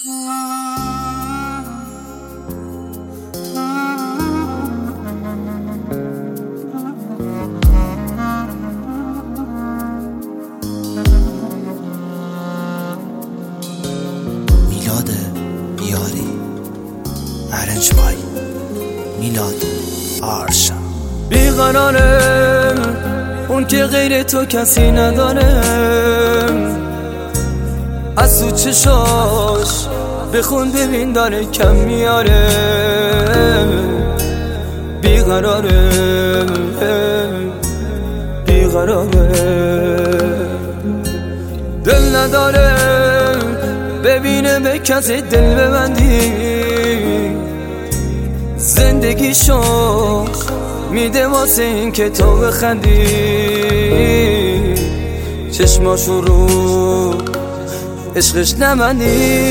میلاد بیاری ارنج بای میلاد آرشا. بیقراره اون که غیر تو کسی نداره، از تو چشاش بخون ببین داره کم میاره. بیقراره دل نداره ببینه به کسی دل ببندی، زندگیشو میده واسه این که تو بخندی. چشماشو رو عشقش نمندی،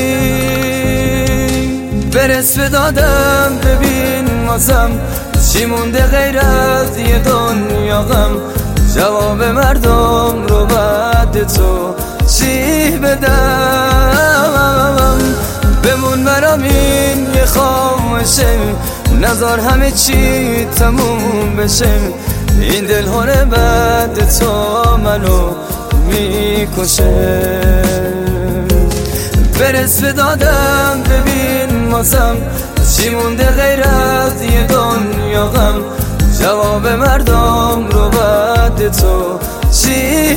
برس به دادم ببین واسم چی مونده غیر از یه دنیا غم. جواب مردم رو بعد تو چی بدم؟ بمون برام این یه خاموشه، نذار همه چی تموم بشه. این دل هره بعد تو منو میکشه. برس به دادم ببین واسم چی مونده غیر از یه دنیا غم. جواب مردم رو بعد تو چی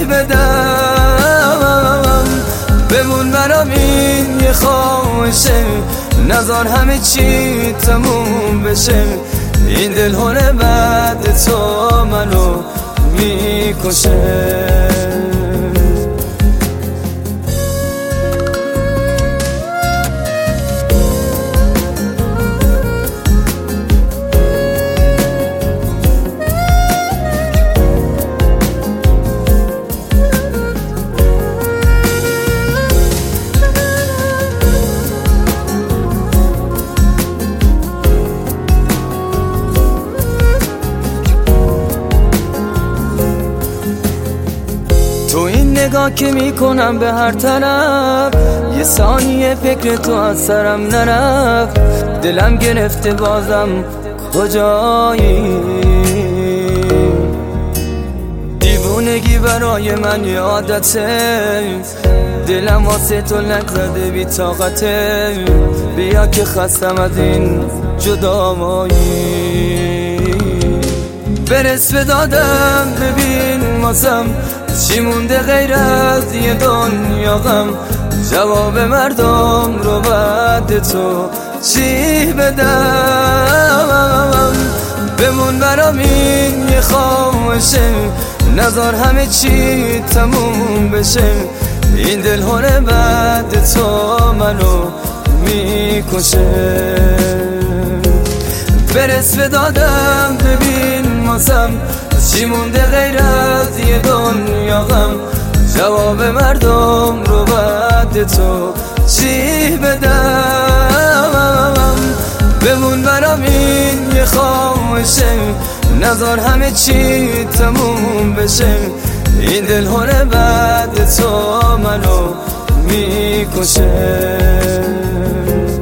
بدم؟ بمون برام این یه خاموشه، نذار همه چی تموم بشه. این دل هره بعد تو منو میکشه. تو این نگاه که میکنم به هر طرف، یه ثانیه فکر تو از سرم نرفت. دلم گرفته بازم کجایی، دیوونگی برای من یه عادته. دلم واسه تو لک زده بی طاقته، بیا که خستم از این جدایی. برس به دادم ببین واسم چی مونده غیر از یه دنیا غم. جواب مردم رو بعد تو چی بدم؟ بمون برام این یه خاموشه، نذار همه چی تموم بشه. این دل هره بعد تو منو میکشه. برس به دادم ببین واسم چی مونده غیر از یه دنیا غم. جواب مردم رو بعد تو چی بدم؟ بمون برام این یه خاموشه، نذار همه چی تموم بشه. این دل هره بعد تو منو میکشه.